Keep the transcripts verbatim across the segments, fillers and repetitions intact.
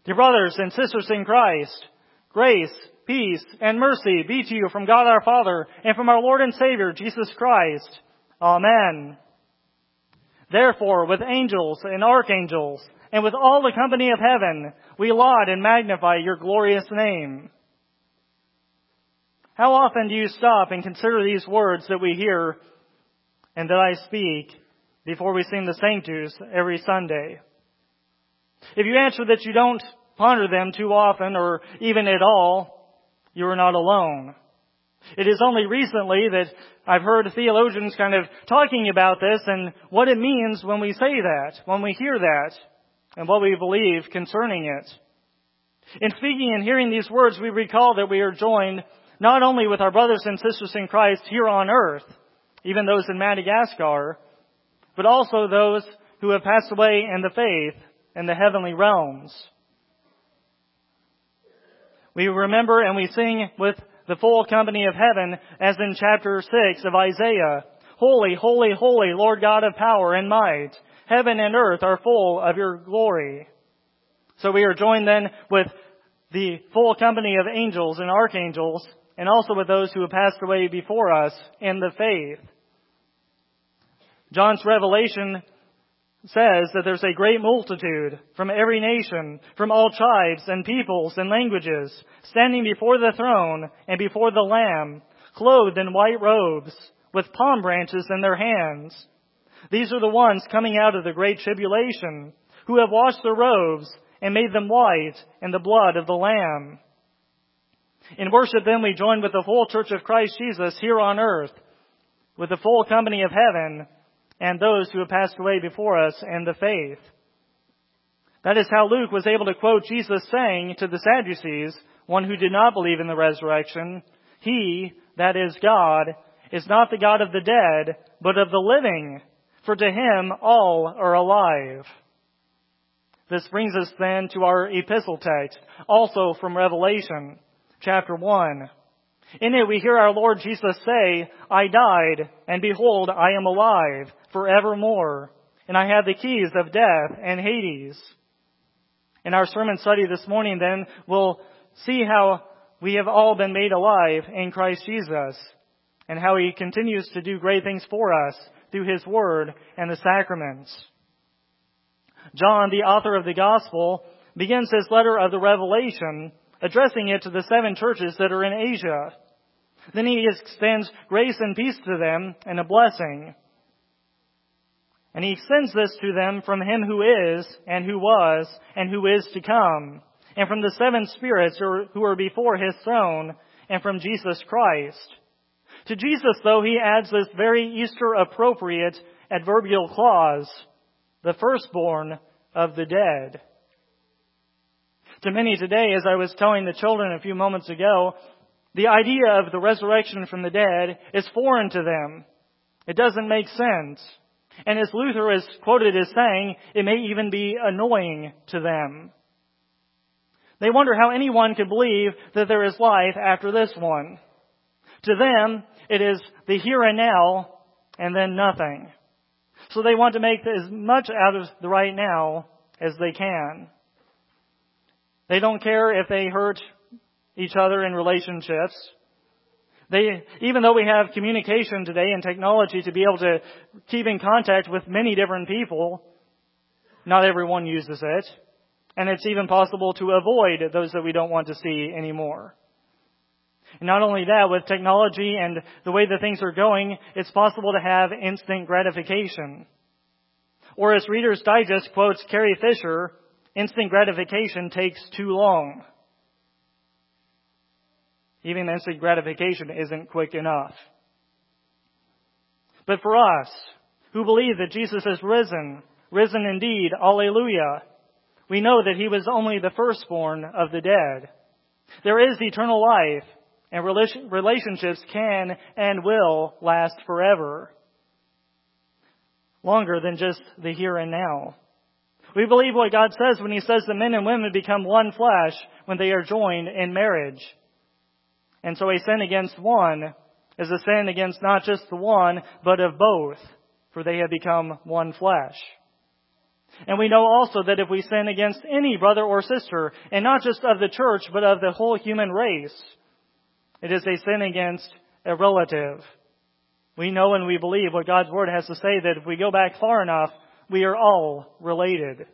Dear brothers and sisters in Christ, grace, peace, and mercy be to you from God our Father and from our Lord and Savior, Jesus Christ. Amen. Therefore, with angels and archangels, and with all the company of heaven, we laud and magnify your glorious name. How often do you stop and consider these words that we hear and that I speak before we sing the Sanctus every Sunday? If you answer that you don't ponder them too often or even at all, you are not alone. It is only recently that I've heard theologians kind of talking about this and what it means when we say that, when we hear that, and what we believe concerning it. In speaking and hearing these words, we recall that we are joined not only with our brothers and sisters in Christ here on earth, even those in Madagascar, but also those who have passed away in the faith in the heavenly realms. We remember and we sing with the full company of heaven, as in chapter six of Isaiah, Holy, holy, holy, Lord God of power and might. Heaven and earth are full of your glory. So we are joined then with the full company of angels and archangels, and also with those who have passed away before us in the faith. John's revelation says that there's a great multitude from every nation, from all tribes and peoples and languages, standing before the throne and before the Lamb, clothed in white robes, with palm branches in their hands. These are the ones coming out of the great tribulation, who have washed their robes and made them white in the blood of the Lamb. In worship then we join with the whole church of Christ Jesus here on earth, with the full company of heaven, and those who have passed away before us in the faith. That is how Luke was able to quote Jesus saying to the Sadducees, one who did not believe in the resurrection, He, that is God, is not the God of the dead, but of the living, for to Him all are alive. This brings us then to our epistle text, also from Revelation, chapter one. In it we hear our Lord Jesus say, I died, and behold, I am alive forevermore, and I have the keys of death and Hades. In our sermon study this morning, then, we'll see how we have all been made alive in Christ Jesus, and how He continues to do great things for us through His Word and the sacraments. John, the author of the Gospel, begins his letter of the Revelation, addressing it to the seven churches that are in Asia. Then he extends grace and peace to them and a blessing. And he extends this to them from Him who is, and who was, and who is to come, and from the seven spirits who are before His throne, and from Jesus Christ. To Jesus, though, he adds this very Easter-appropriate adverbial clause, the firstborn of the dead. To many today, as I was telling the children a few moments ago, the idea of the resurrection from the dead is foreign to them. It doesn't make sense. And as Luther is quoted as saying, it may even be annoying to them. They wonder how anyone could believe that there is life after this one. To them, it is the here and now, and then nothing. So they want to make as much out of the right now as they can. They don't care if they hurt each other in relationships. They, even though we have communication today and technology to be able to keep in contact with many different people, not everyone uses it. And it's even possible to avoid those that we don't want to see anymore. And not only that, with technology and the way that things are going, it's possible to have instant gratification. Or as Reader's Digest quotes Carrie Fisher, instant gratification takes too long. Even instant gratification isn't quick enough. But for us, who believe that Jesus is risen, risen indeed, alleluia, we know that He was only the firstborn of the dead. There is eternal life, and relationships can and will last forever. Longer than just the here and now. We believe what God says when He says that men and women become one flesh when they are joined in marriage. And so a sin against one is a sin against not just the one, but of both, for they have become one flesh. And we know also that if we sin against any brother or sister, and not just of the church, but of the whole human race, it is a sin against a relative. We know and we believe what God's Word has to say, that if we go back far enough, we are all related.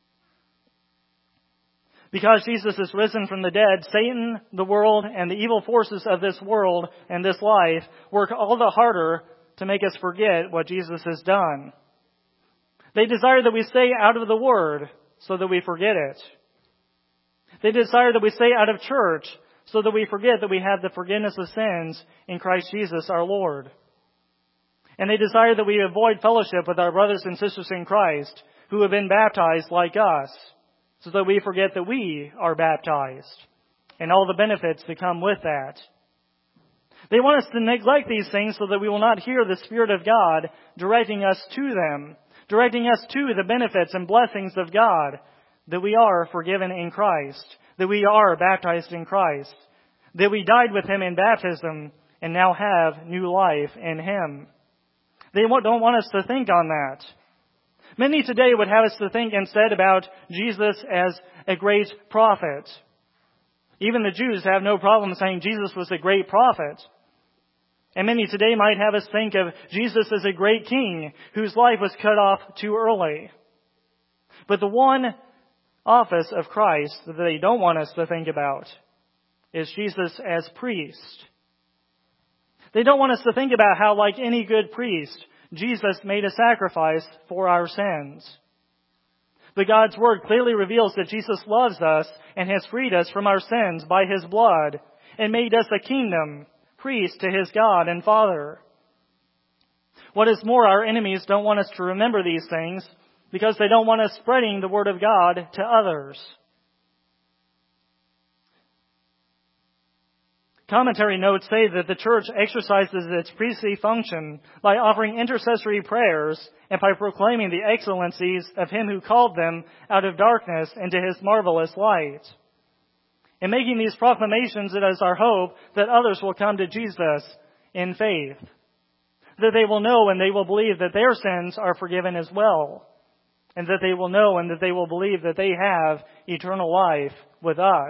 Because Jesus is risen from the dead, Satan, the world, and the evil forces of this world and this life work all the harder to make us forget what Jesus has done. They desire that we stay out of the Word so that we forget it. They desire that we stay out of church so that we forget that we have the forgiveness of sins in Christ Jesus our Lord. And they desire that we avoid fellowship with our brothers and sisters in Christ who have been baptized like us, so that we forget that we are baptized and all the benefits that come with that. They want us to neglect these things so that we will not hear the Spirit of God directing us to them, directing us to the benefits and blessings of God, that we are forgiven in Christ, that we are baptized in Christ, that we died with Him in baptism and now have new life in Him. They don't want us to think on that. Many today would have us to think instead about Jesus as a great prophet. Even the Jews have no problem saying Jesus was a great prophet. And many today might have us think of Jesus as a great king whose life was cut off too early. But the one office of Christ that they don't want us to think about is Jesus as priest. They don't want us to think about how, like any good priest, Jesus made a sacrifice for our sins. But God's Word clearly reveals that Jesus loves us and has freed us from our sins by His blood and made us a kingdom, priest to His God and Father. What is more, our enemies don't want us to remember these things because they don't want us spreading the Word of God to others. Commentary notes say that the church exercises its priestly function by offering intercessory prayers and by proclaiming the excellencies of Him who called them out of darkness into His marvelous light. In making these proclamations, it is our hope that others will come to Jesus in faith, that they will know and they will believe that their sins are forgiven as well, and that they will know and that they will believe that they have eternal life with us.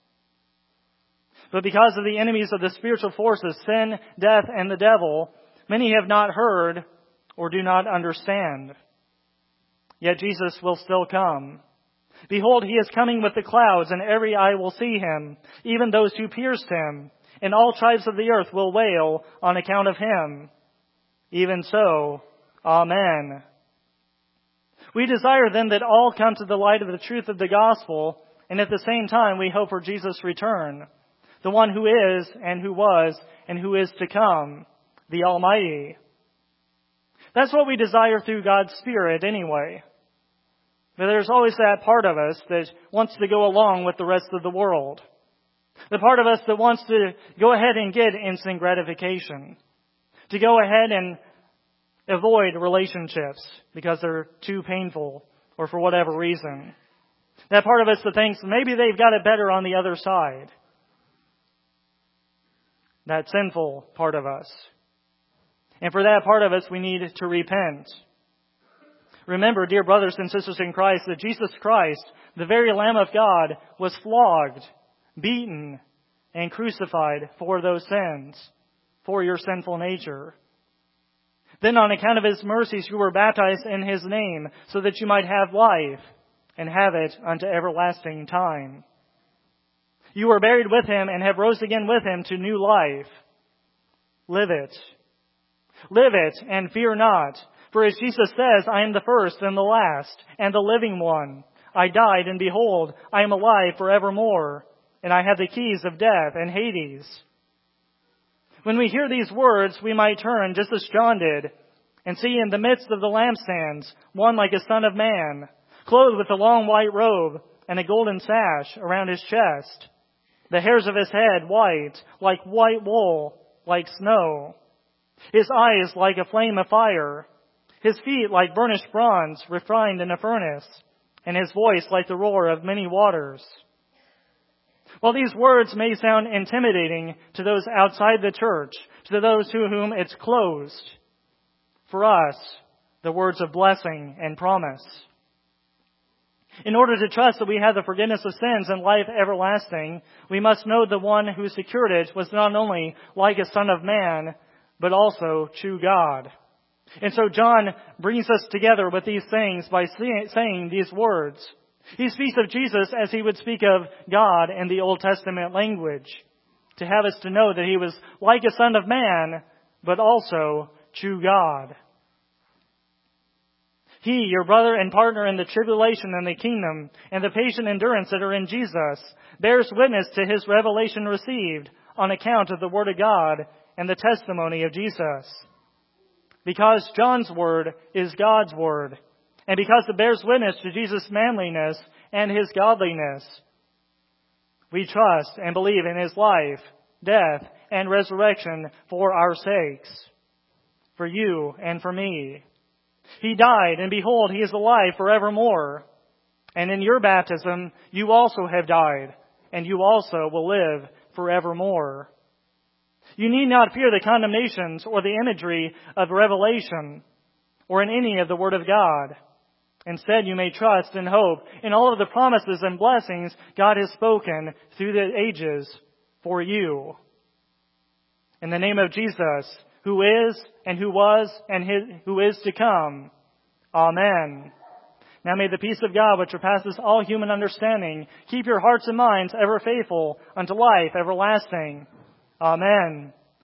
But because of the enemies of the spiritual forces, sin, death, and the devil, many have not heard or do not understand. Yet Jesus will still come. Behold, He is coming with the clouds, and every eye will see Him, even those who pierced Him, and all tribes of the earth will wail on account of Him. Even so, Amen. We desire then that all come to the light of the truth of the gospel, and at the same time we hope for Jesus' return, the one who is, and who was, and who is to come, the Almighty. That's what we desire through God's Spirit anyway. But there's always that part of us that wants to go along with the rest of the world. The part of us that wants to go ahead and get instant gratification. To go ahead and avoid relationships because they're too painful or for whatever reason. That part of us that thinks maybe they've got it better on the other side. That sinful part of us. And for that part of us, we need to repent. Remember, dear brothers and sisters in Christ, that Jesus Christ, the very Lamb of God, was flogged, beaten, and crucified for those sins, for your sinful nature. Then on account of His mercies, you were baptized in His name, so that you might have life, and have it unto everlasting time. You were buried with Him and have rose again with Him to new life. Live it. Live it and fear not. For as Jesus says, I am the first and the last and the living one. I died and behold, I am alive forevermore. And I have the keys of death and Hades. When we hear these words, we might turn just as John did and see in the midst of the lampstands one like a son of man, clothed with a long white robe and a golden sash around his chest. The hairs of his head white, like white wool, like snow. His eyes like a flame of fire. His feet like burnished bronze, refined in a furnace. And his voice like the roar of many waters. While these words may sound intimidating to those outside the church, to those to whom it's closed, for us, the words of blessing and promise. In order to trust that we have the forgiveness of sins and life everlasting, we must know the one who secured it was not only like a Son of Man, but also true God. And so John brings us together with these things by saying these words. He speaks of Jesus as he would speak of God in the Old Testament language, to have us to know that he was like a Son of Man, but also true God. He, your brother and partner in the tribulation and the kingdom, and the patient endurance that are in Jesus, bears witness to his revelation received on account of the Word of God and the testimony of Jesus. Because John's Word is God's Word, and because it bears witness to Jesus' manliness and his godliness, we trust and believe in his life, death, and resurrection for our sakes, for you and for me. He died, and behold, he is alive forevermore. And in your baptism, you also have died, and you also will live forevermore. You need not fear the condemnations or the imagery of Revelation or in any of the Word of God. Instead, you may trust and hope in all of the promises and blessings God has spoken through the ages for you. In the name of Jesus, who is, and who was, and his, who is to come. Amen. Now may the peace of God, which surpasses all human understanding, keep your hearts and minds ever faithful unto life everlasting. Amen.